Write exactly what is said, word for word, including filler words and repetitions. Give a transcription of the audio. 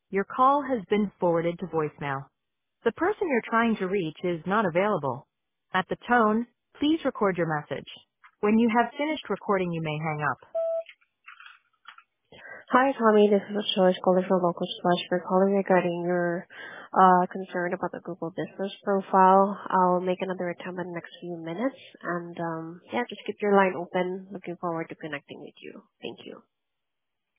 Your call has been forwarded to voicemail. The person you're trying to reach is not available. At the tone, please record your message. When you have finished recording, you may hang up. Hi, Tommy. This is Joyce calling from Local Slash. We're calling regarding your uh, concern about the Google Business Profile. I'll make another attempt in the next few minutes. And um, yeah, just keep your line open. Looking forward to connecting with you. Thank you.